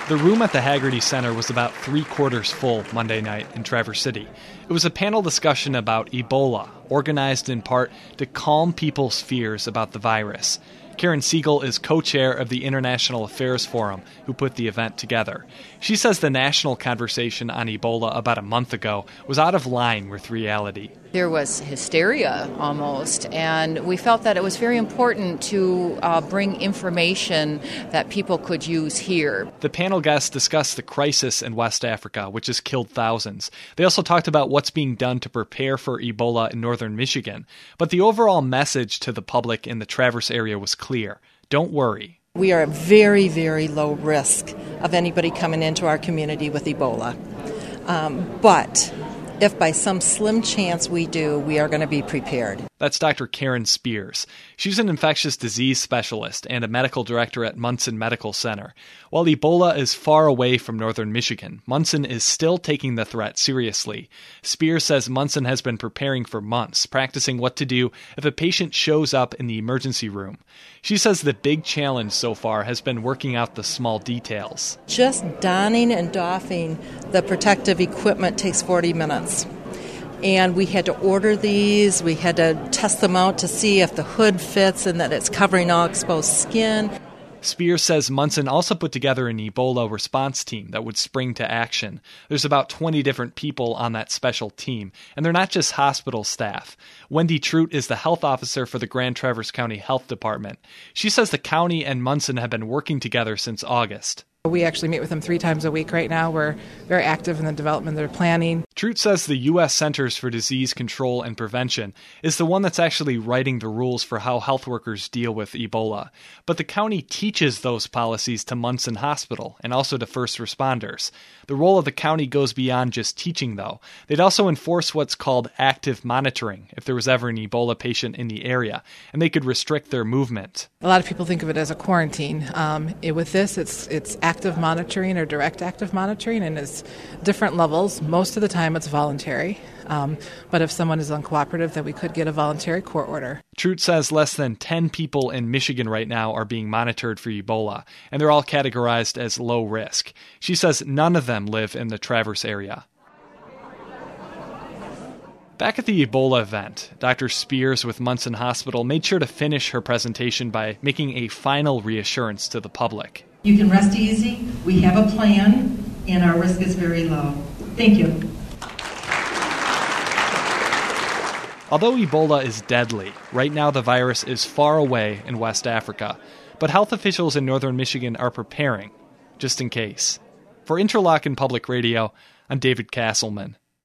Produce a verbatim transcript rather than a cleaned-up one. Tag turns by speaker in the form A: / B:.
A: The room at the Hagerty Center was about three-quarters full Monday night in Traverse City. It was a panel discussion about Ebola, organized in part to calm people's fears about the virus. Karen Siegel is co-chair of the International Affairs Forum, who put the event together. She says the national conversation on Ebola about a month ago was out of line with reality.
B: There was hysteria almost, and we felt that it was very important to uh, bring information that people could use here.
A: The panel guests discussed the crisis in West Africa, which has killed thousands. They also talked about what's being done to prepare for Ebola in northern Michigan. But the overall message to the public in the Traverse area was clear. Don't worry.
C: We are at very, very low risk of anybody coming into our community with Ebola. Um, but if by some slim chance we do, we are going to be prepared.
A: That's Doctor Karen Spears. She's an infectious disease specialist and a medical director at Munson Medical Center. While Ebola is far away from northern Michigan, Munson is still taking the threat seriously. Spears says Munson has been preparing for months, practicing what to do if a patient shows up in the emergency room. She says the big challenge so far has been working out the small details.
C: Just donning and doffing the protective equipment takes forty minutes. And we had to order these, we had to test them out to see if the hood fits and that it's covering all exposed skin.
A: Spears says Munson also put together an Ebola response team that would spring to action. There's about twenty different people on that special team, and they're not just hospital staff. Wendy Trout is the health officer for the Grand Traverse County Health Department. She says the county and Munson have been working together since August.
D: We actually meet with them three times a week right now. We're very active in the development of their planning.
A: Trout says the U S Centers for Disease Control and Prevention is the one that's actually writing the rules for how health workers deal with Ebola. But the county teaches those policies to Munson Hospital and also to first responders. The role of the county goes beyond just teaching, though. They'd also enforce what's called active monitoring if there was ever an Ebola patient in the area, and they could restrict their movement.
D: A lot of people think of it as a quarantine. Um, it, with this, it's it's active monitoring or direct active monitoring, and it's different levels. Most of the time it's voluntary, um, but if someone is uncooperative, then we could get a voluntary court order.
A: Trout says less than ten people in Michigan right now are being monitored for Ebola, and they're all categorized as low risk. She says none of them live in the Traverse area. Back at the Ebola event, Doctor Spears with Munson Hospital made sure to finish her presentation by making a final reassurance to the public.
E: You can rest easy. We have a plan, and our risk is very low. Thank you.
A: Although Ebola is deadly, right now the virus is far away in West Africa. But health officials in northern Michigan are preparing, just in case. For Interlochen Public Radio, I'm David Castleman.